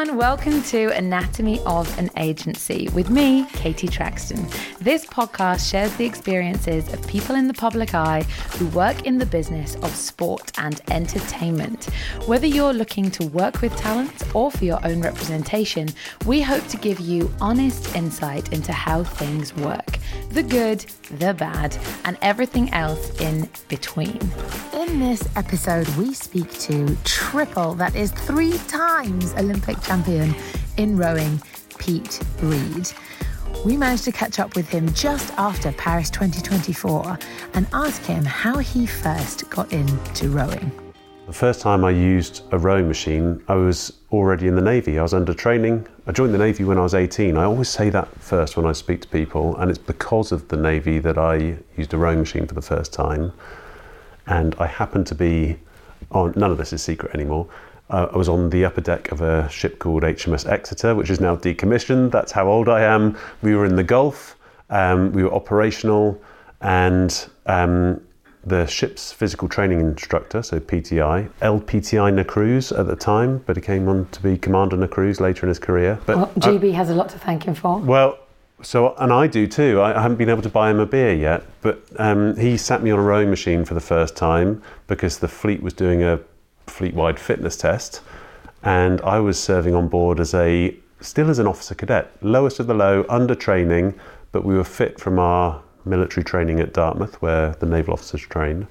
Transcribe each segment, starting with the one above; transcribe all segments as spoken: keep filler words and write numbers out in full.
and welcome to Anatomy of an Agency with me, Katie Traxton. This podcast shares the experiences of people in the public eye who work in the business of sport and entertainment. Whether you're looking to work with talent or for your own representation, we hope to give you honest insight into how things work. The good, the bad, and everything else in between. In this episode, we speak to triple, that is three times Olympic champion in rowing, Pete Reed. We managed to catch up with him just after Paris twenty twenty-four and ask him how he first got into rowing. The first time I used a rowing machine, I was already in the Navy. I was under training. I joined the Navy when I was eighteen. I always say that first when I speak to people, and it's because of the Navy that I used a rowing machine for the first time. And I happened to be on, none of this is secret anymore, uh, I was on the upper deck of a ship called H M S Exeter, which is now decommissioned. That's how old I am. We were in the Gulf, um, we were operational, and um, the ship's physical training instructor, so P T I, L P T I Nacruz at the time, but he came on to be Commander Nacruz later in his career. But well, G B uh, has a lot to thank him for. Well, so, and I do too. I, I haven't been able to buy him a beer yet, but um, he sat me on a rowing machine for the first time because the fleet was doing a fleet-wide fitness test, and I was serving on board as a, still as an officer cadet, lowest of the low, under training, but we were fit from our military training at Dartmouth, where the naval officers train.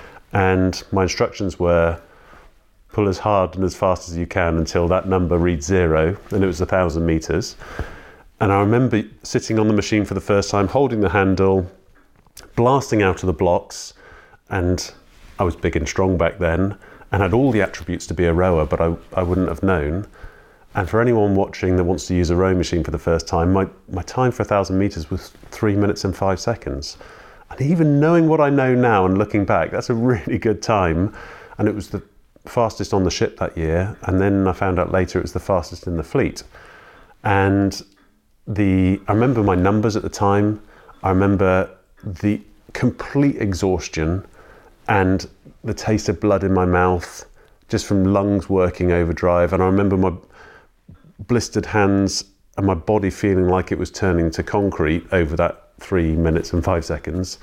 And my instructions were, pull as hard and as fast as you can until that number reads zero, and it was a thousand meters. And I remember sitting on the machine for the first time, holding the handle, blasting out of the blocks, and I was big and strong back then, and had all the attributes to be a rower, but I, I wouldn't have known. And for anyone watching that wants to use a rowing machine for the first time, my, my time for a thousand meters was three minutes and five seconds. And even knowing what I know now and looking back, that's a really good time. And it was the fastest on the ship that year. And then I found out later it was the fastest in the fleet. And the I remember my numbers at the time. I remember the complete exhaustion and the taste of blood in my mouth just from lungs working overdrive. And I remember my blistered hands and my body feeling like it was turning to concrete over that three minutes and five seconds.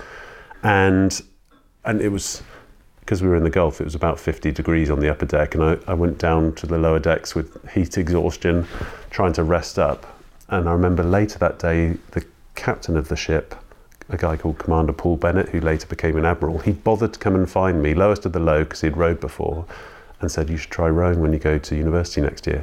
And and it was, because we were in the Gulf, it was about fifty degrees on the upper deck, and I, I went down to the lower decks with heat exhaustion, trying to rest up. And I remember later that day, the captain of the ship, a guy called Commander Paul Bennett, who later became an admiral, he bothered to come and find me, lowest of the low, because he'd rowed before, and said, you should try rowing when you go to university next year.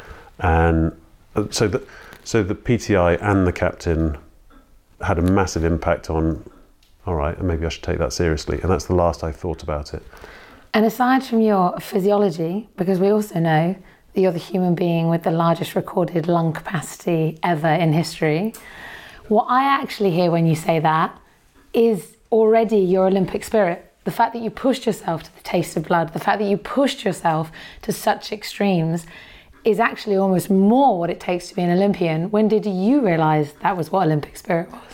And so the, so the P T I and the captain had a massive impact on, all right, maybe I should take that seriously. And that's the last I thought about it. And aside from your physiology, because we also know that you're the human being with the largest recorded lung capacity ever in history, what I actually hear when you say that is already your Olympic spirit. The fact that you pushed yourself to the taste of blood, the fact that you pushed yourself to such extremes is actually almost more what it takes to be an Olympian. When did you realise that was what Olympic spirit was?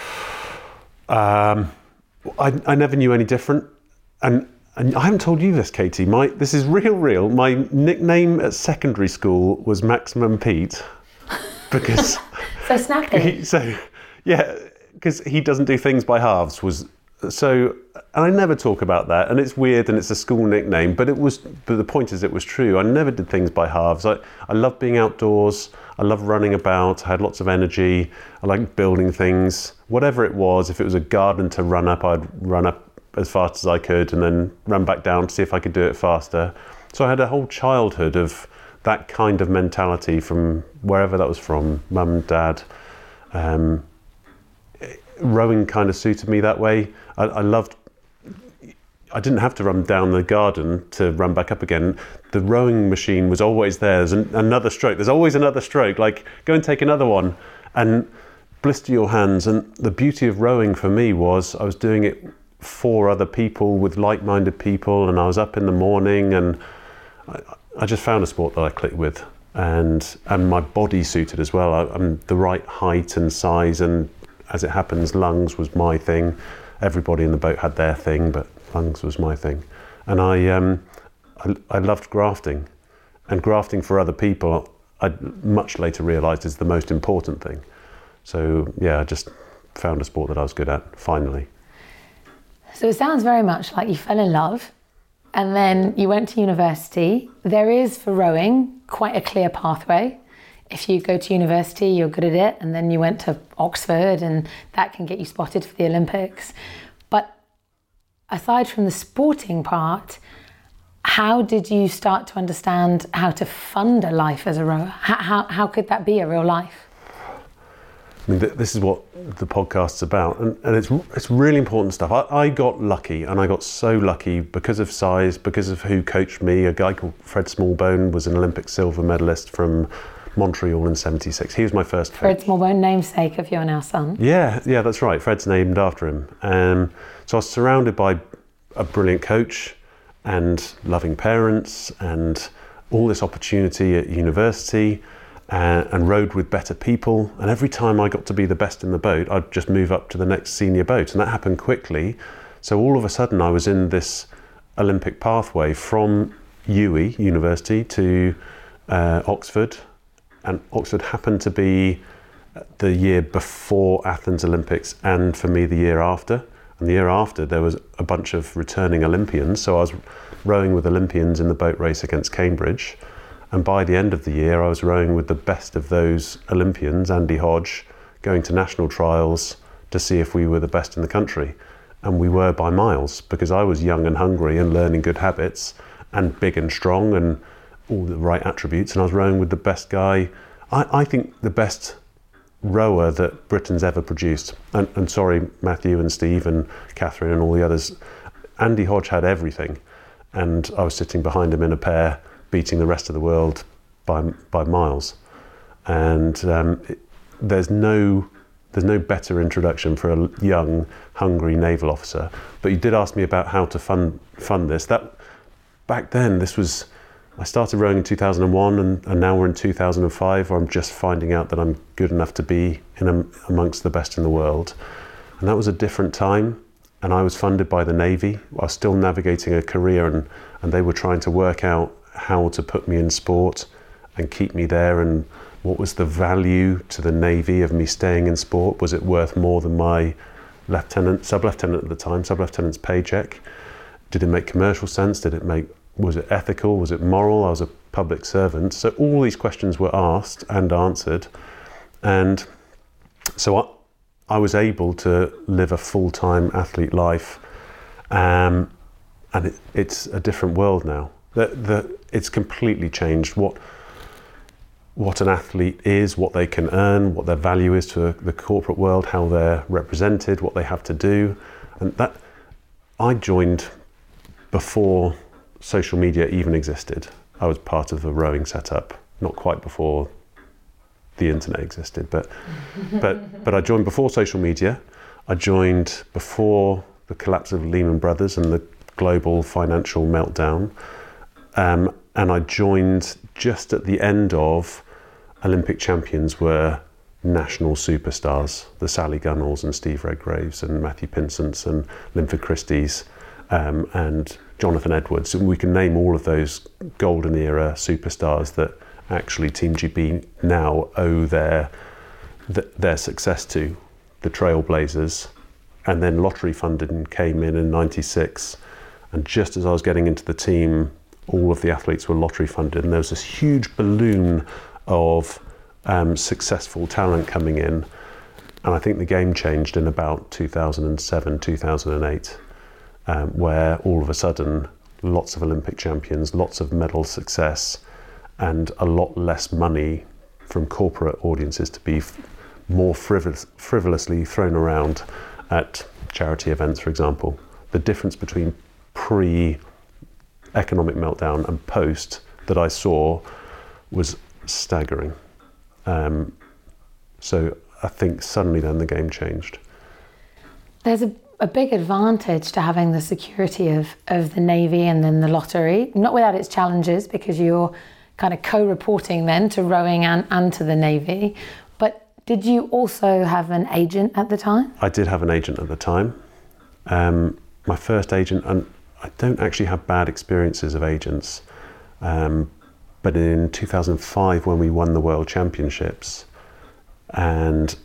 Um, I, I never knew any different. And, and I haven't told you this, Katie. My, this is real, real. My nickname at secondary school was Maximum Pete because... So snappy. He, so, yeah, because he doesn't do things by halves was... So, and I never talk about that, and it's weird and it's a school nickname, but it was, but the point is it was true. I never did things by halves. I, I love being outdoors. I love running about. I had lots of energy. I liked building things. Whatever it was, if it was a garden to run up, I'd run up as fast as I could and then run back down to see if I could do it faster. So I had a whole childhood of that kind of mentality from wherever that was from, mum, dad. Um, rowing kind of suited me that way. I, I loved, I didn't have to run down the garden to run back up again. The rowing machine was always there. There's an, another stroke. There's always another stroke. Like, go and take another one and blister your hands. And the beauty of rowing for me was I was doing it for other people with like-minded people, and I was up in the morning, and I, I just found a sport that I clicked with, and and my body suited as well. I, I'm the right height and size, and as it happens, lungs was my thing. Everybody in the boat had their thing, but lungs was my thing. And I, um, I, I loved grafting, and grafting for other people. I much later realised is the most important thing. So yeah, I just found a sport that I was good at, finally. So it sounds very much like you fell in love and then you went to university. There is, for rowing, quite a clear pathway. If you go to university, you're good at it, and then you went to Oxford and that can get you spotted for the Olympics. But aside from the sporting part, how did you start to understand how to fund a life as a rower? How, how, how could that be a real life? I mean, th- this is what the podcast's about, and, and it's it's really important stuff. I, I got lucky, and I got so lucky because of size, because of who coached me. A guy called Fred Smallbone was an Olympic silver medalist from Montreal in seventy-six. He was my first coach. Fred Smallbone, namesake of your now son. Yeah, yeah, that's right. Fred's named after him. Um, so I was surrounded by a brilliant coach and loving parents and all this opportunity at university. Uh, and rowed with better people, and every time I got to be the best in the boat, I'd just move up to the next senior boat, and that happened quickly. So all of a sudden I was in this Olympic pathway from U E, university, to uh, Oxford, and Oxford happened to be the year before Athens Olympics, and for me the year after. And the year after there was a bunch of returning Olympians, so I was rowing with Olympians in the boat race against Cambridge. And by the end of the year, I was rowing with the best of those Olympians, Andy Hodge, going to national trials to see if we were the best in the country. And we were by miles, because I was young and hungry and learning good habits and big and strong and all the right attributes. And I was rowing with the best guy, I, I think the best rower that Britain's ever produced. And, and sorry, Matthew and Steve and Catherine and all the others. Andy Hodge had everything. And I was sitting behind him in a pair, beating the rest of the world by by miles, and um, it, there's no there's no better introduction for a young, hungry naval officer. But you did ask me about how to fund fund this. That back then, this was I started rowing in two thousand one, and, and now we're in two thousand five, where I'm just finding out that I'm good enough to be in a, amongst the best in the world, and that was a different time. And I was funded by the Navy. I was still navigating a career, and and they were trying to work out how to put me in sport and keep me there, and what was the value to the Navy of me staying in sport? Was it worth more than my lieutenant, sub-lieutenant at the time, sub-lieutenant's paycheck? Did it make commercial sense? Did it make, was it ethical? Was it moral? I was a public servant. So all these questions were asked and answered. And so I, I was able to live a full-time athlete life. Um, and it, it's a different world now. The, the, it's completely changed what what an athlete is, what they can earn, what their value is to the corporate world, how they're represented, what they have to do. And that I joined before social media even existed. I was part of the rowing setup, not quite before the internet existed, but but but I joined before social media. I joined before the collapse of Lehman Brothers and the global financial meltdown. Um, and I joined just at the end of Olympic champions were national superstars, the Sally Gunnells and Steve Redgraves and Matthew Pinsent and Linford Christie's um, and Jonathan Edwards. And we can name all of those golden era superstars that actually Team G B now owe their th- their success to, the Trailblazers. And then lottery funding came in in ninety-six, and just as I was getting into the team, all of the athletes were lottery funded, and there was this huge balloon of um, successful talent coming in. And I think the game changed in about two thousand seven, two thousand eight, um, where all of a sudden, lots of Olympic champions, lots of medal success, and a lot less money from corporate audiences to be f- more frivolous, frivolously thrown around at charity events, for example. The difference between pre economic meltdown and post that I saw was staggering. Um, so I think suddenly then the game changed. There's a, a big advantage to having the security of, of the Navy and then the lottery, not without its challenges, because you're kind of co-reporting then to rowing and, and to the Navy. But did you also have an agent at the time? I did have an agent at the time. Um, my first agent, and I don't actually have bad experiences of agents, um, but in two thousand five, when we won the World Championships, and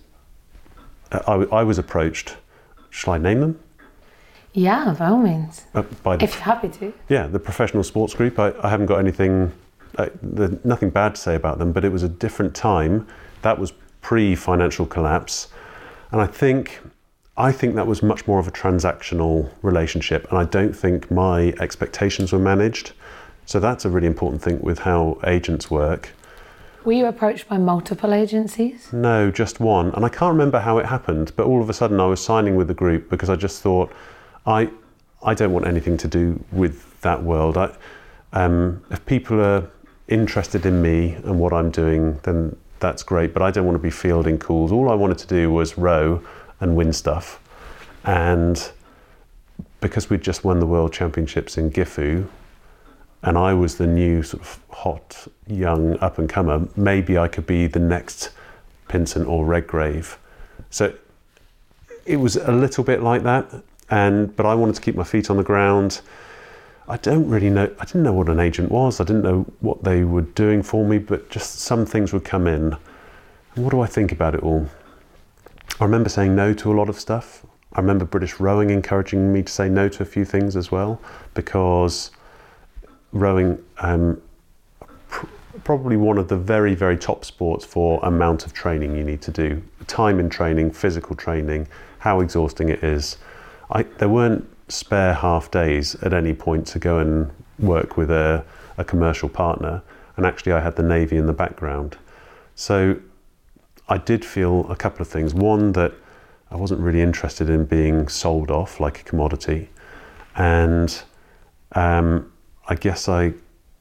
I, I was approached, shall I name them? Yeah, by all means. Uh, by the, if you're happy to. Yeah, the Professional Sports Group. I, I haven't got anything, uh, the, nothing bad to say about them, but it was a different time. That was pre-financial collapse. And I think, I think that was much more of a transactional relationship. And I don't think my expectations were managed. So that's a really important thing with how agents work. Were you approached by multiple agencies? No, just one. And I can't remember how it happened, but all of a sudden I was signing with the group because I just thought, I I don't want anything to do with that world. I, um, if people are interested in me and what I'm doing, then that's great, but I don't want to be fielding calls. All I wanted to do was row and win stuff. And because we'd just won the World Championships in Gifu, and I was the new sort of hot, young up-and-comer, maybe I could be the next Pinsent or Redgrave. So it was a little bit like that. And but I wanted to keep my feet on the ground. I don't really know, I didn't know what an agent was. I didn't know what they were doing for me, but just some things would come in. And what do I think about it all? I remember saying no to a lot of stuff. I remember British Rowing encouraging me to say no to a few things as well, because rowing, um, pr- probably one of the very, very top sports for amount of training you need to do. Time in training, physical training, how exhausting it is. I, there weren't spare half days at any point to go and work with a, a commercial partner, and actually I had the Navy in the background. So I did feel a couple of things. One, that I wasn't really interested in being sold off like a commodity, and um, I guess I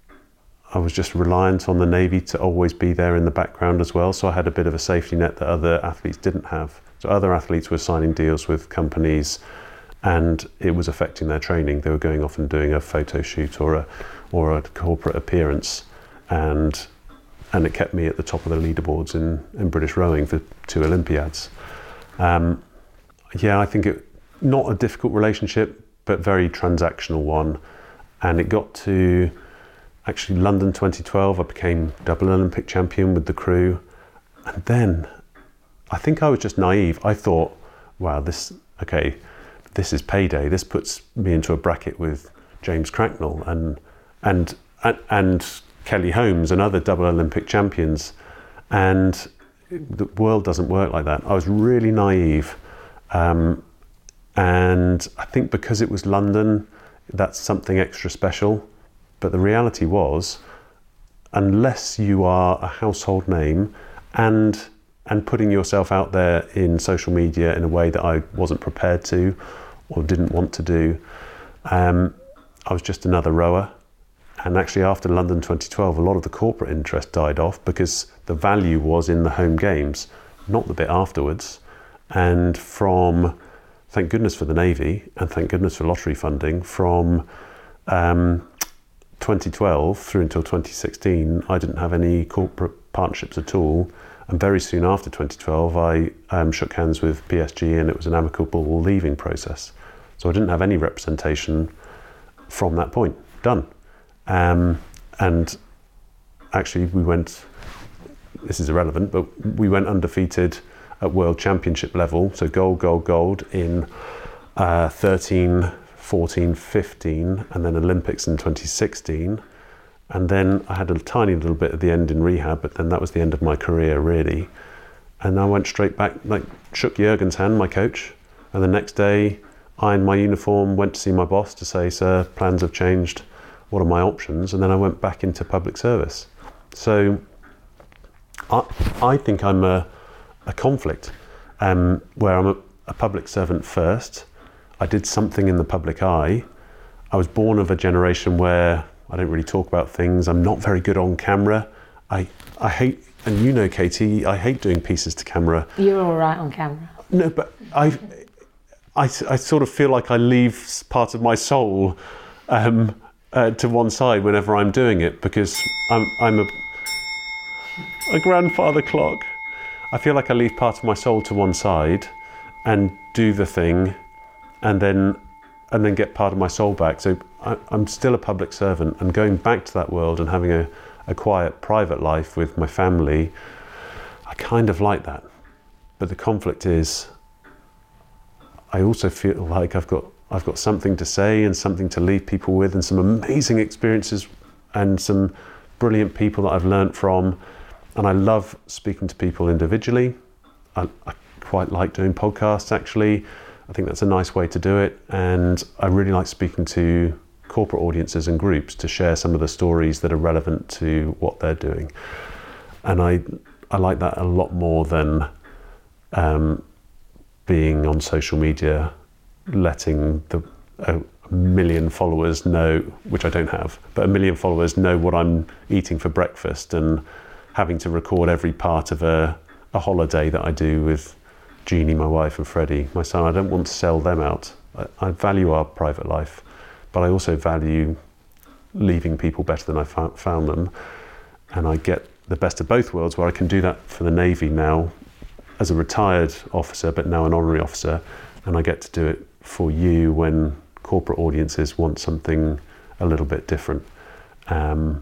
I was just reliant on the Navy to always be there in the background as well, so I had a bit of a safety net that other athletes didn't have. So other athletes were signing deals with companies, and it was affecting their training. They were going off and doing a photo shoot or a or a corporate appearance, and and it kept me at the top of the leaderboards in, in British Rowing for two Olympiads. Um, yeah, I think it not a difficult relationship, but very transactional one. And it got to actually London twenty twelve. I became double Olympic champion with the crew, and then I think I was just naive. I thought, wow, this okay. This is payday. This puts me into a bracket with James Cracknell and and and, and Kelly Holmes and other double Olympic champions. And the world doesn't work like that. I was really naive. Um, and I think because it was London, that's something extra special. But the reality was, unless you are a household name and and putting yourself out there in social media in a way that I wasn't prepared to or didn't want to do, um, I was just another rower. And actually after London twenty twelve, a lot of the corporate interest died off because the value was in the home games, not the bit afterwards. And from, thank goodness for the Navy and thank goodness for lottery funding, from um, twenty twelve through until twenty sixteen, I didn't have any corporate partnerships at all. And very soon after twenty twelve, I um, shook hands with P S G, and it was an amicable leaving process. So I didn't have any representation from that point. Done. Um, and actually we went, this is irrelevant, but we went undefeated at World Championship level. So gold, gold, gold in uh, thirteen, fourteen, fifteen, and then Olympics in twenty sixteen. And then I had a tiny little bit at the end in rehab, but then that was the end of my career, really. And I went straight back, like shook Jürgen's hand, my coach, and the next day ironed my uniform, went to see my boss to say, sir, plans have changed, what are my options? And then I went back into public service. So I, I think I'm a, a conflict um, where I'm a, a public servant first. I did something in the public eye. I was born of a generation where I don't really talk about things. I'm not very good on camera. I I hate, and you know, Katie, I hate doing pieces to camera. You're all right on camera. No, but I, I, I sort of feel like I leave part of my soul um, uh, to one side whenever I'm doing it, because I'm I'm a a grandfather clock. I feel like I leave part of my soul to one side and do the thing, and then and then get part of my soul back. So I, I'm still a public servant, and going back to that world and having a, a quiet private life with my family, I kind of like that. But the conflict is, I also feel like I've got I've got something to say and something to leave people with, and some amazing experiences and some brilliant people that I've learnt from. And I love speaking to people individually. I, I quite like doing podcasts, actually. I think that's a nice way to do it. And I really like speaking to corporate audiences and groups to share some of the stories that are relevant to what they're doing. And I I like that a lot more than um, being on social media, letting the a million followers know, which I don't have, but a million followers know what I'm eating for breakfast, and having to record every part of a, a holiday that I do with Jeannie, my wife, and Freddie, my son. I don't want to sell them out. I, I value our private life, but I also value leaving people better than I f- found them. And I get the best of both worlds, where I can do that for the Navy now as a retired officer, but now an honorary officer, and I get to do it for you when corporate audiences want something a little bit different. Um,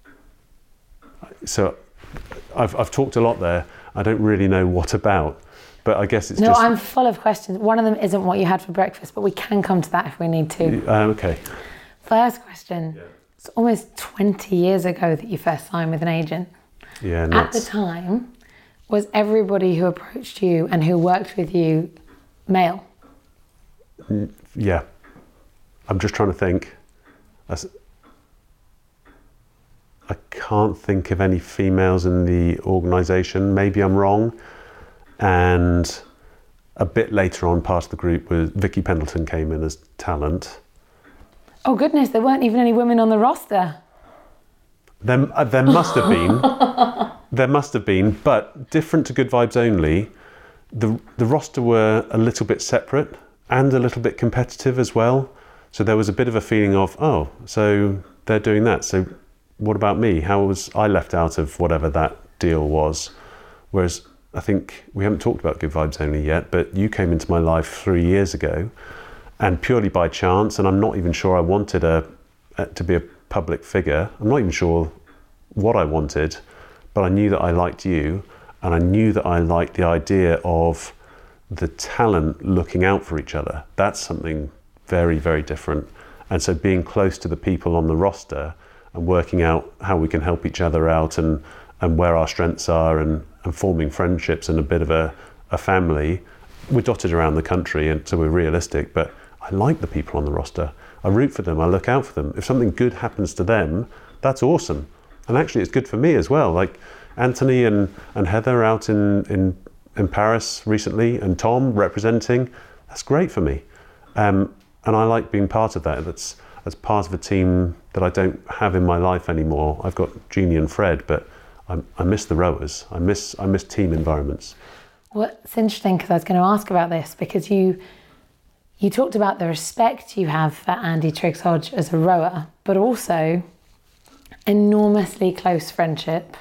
so I've, I've talked a lot there. I don't really know what about, but I guess it's no, just... No, I'm full of questions. One of them isn't what you had for breakfast, but we can come to that if we need to. Um, okay. First question. Yeah. It's almost twenty years ago that you first signed with an agent. Yeah, nuts. At the time, was everybody who approached you and who worked with you male? Yeah. I'm just trying to think. I can't think of any females in the organisation. Maybe I'm wrong. And a bit later on, part of the group was Vicky Pendleton came in as talent. Oh goodness, there weren't even any women on the roster. There, uh, there must have been. There must have been, but different to Good Vibes Only, the the roster were a little bit separate and a little bit competitive as well. So there was a bit of a feeling of, oh, so they're doing that. So what about me? How was I left out of whatever that deal was? Whereas I think we haven't talked about Good Vibes Only yet, but you came into my life three years ago, and purely by chance, and I'm not even sure I wanted a, a to be a public figure. I'm not even sure what I wanted, but I knew that I liked you, and I knew that I liked the idea of the talent looking out for each other. That's something very, very different. And so being close to the people on the roster and working out how we can help each other out, and, and where our strengths are, and, and forming friendships and a bit of a, a family. We're dotted around the country, and so we're realistic, but I like the people on the roster. I root for them, I look out for them. If something good happens to them, that's awesome. And actually it's good for me as well. Like Anthony and, and Heather out in, in, in Paris recently, and Tom representing, that's great for me. Um, and I like being part of that. That's, that's part of a team that I don't have in my life anymore. I've got Jeannie and Fred, but I, I miss the rowers. I miss, I miss team environments. Well, it's interesting, because I was going to ask about this, because you you talked about the respect you have for Andy Triggs-Hodge as a rower, but also enormously close friendship,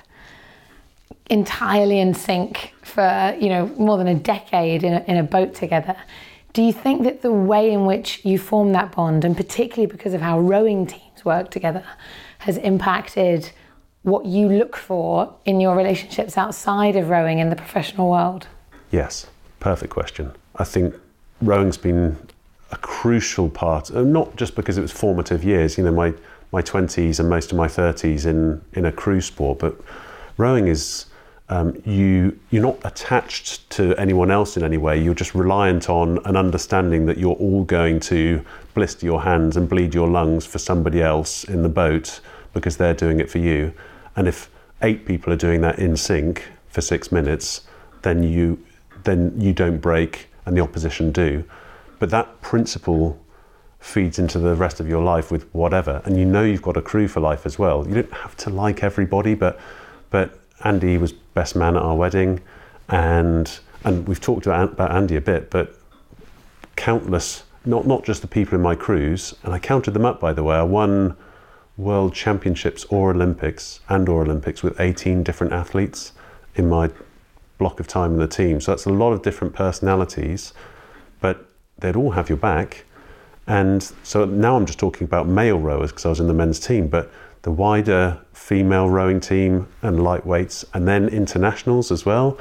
entirely in sync for, you know, more than a decade in a, in a boat together. Do you think that the way in which you form that bond, and particularly because of how rowing teams work together, has impacted what you look for in your relationships outside of rowing in the professional world? Yes, perfect question. I think rowing's been a crucial part, not just because it was formative years, you know, my, my twenties and most of my thirties in, in a crew sport, but rowing is, um, you, you're not attached to anyone else in any way. You're just reliant on an understanding that you're all going to blister your hands and bleed your lungs for somebody else in the boat because they're doing it for you. And if eight people are doing that in sync for six minutes, then you then you don't break and the opposition do. But that principle feeds into the rest of your life with whatever. And you know you've got a crew for life as well. You don't have to like everybody, but but Andy was best man at our wedding, and and we've talked about, about Andy a bit, but countless, not, not just the people in my crews, and I counted them up, by the way. I won World Championships or Olympics and or Olympics with eighteen different athletes in my block of time in the team. So that's a lot of different personalities, but they'd all have your back. And so now I'm just talking about male rowers because I was in the men's team, but the wider female rowing team and lightweights, and then internationals as well.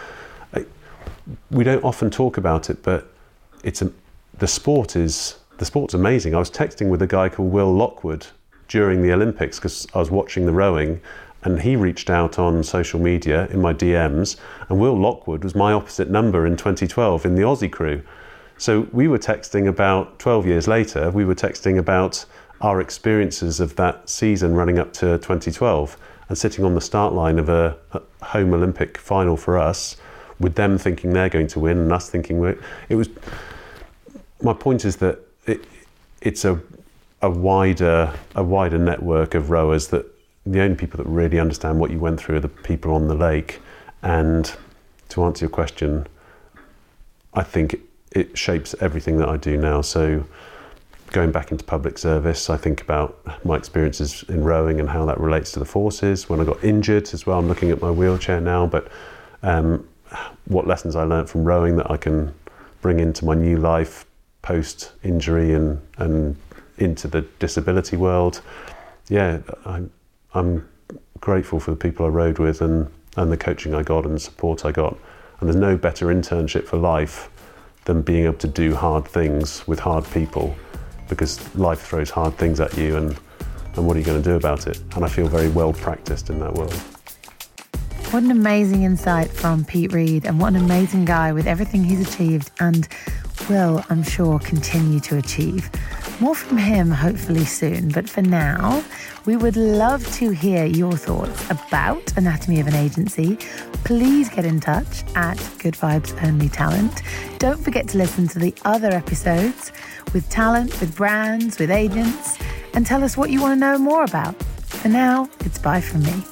We don't often talk about it, but it's a, the sport is the sport's amazing. I was texting with a guy called Will Lockwood during the Olympics because I was watching the rowing, and he reached out on social media in my D Ms, and Will Lockwood was my opposite number in twenty twelve in the Aussie crew. So we were texting about twelve years later, we were texting about our experiences of that season running up to twenty twelve, and sitting on the start line of a, a home Olympic final for us, with them thinking they're going to win and us thinking we're, it was, my point is that it, it's a, a wider, a wider network of rowers, that the only people that really understand what you went through are the people on the lake. And to answer your question, I think it, it shapes everything that I do now. So going back into public service, I think about my experiences in rowing and how that relates to the forces. When I got injured as well, I'm looking at my wheelchair now, but um, what lessons I learned from rowing that I can bring into my new life post-injury and, and into the disability world. Yeah, I, I'm grateful for the people I rowed with and, and the coaching I got and the support I got. And there's no better internship for life than being able to do hard things with hard people, because life throws hard things at you, and, and what are you going to do about it? And I feel very well practiced in that world. What an amazing insight from Pete Reed, and what an amazing guy with everything he's achieved and will, I'm sure, continue to achieve. More from him hopefully soon, but for now, we would love to hear your thoughts about Anatomy of an Agency. Please get in touch at Good Vibes Only Talent. Don't forget to listen to the other episodes with talent, with brands, with agents, and tell us what you want to know more about. For now, it's bye from me.